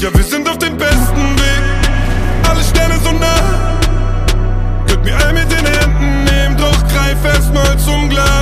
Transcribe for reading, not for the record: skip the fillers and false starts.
ja wir sind auf dem besten Weg. Alle Sterne so nah, könnt mir all mit den Händen nehmen, doch greif erstmal zum Glas.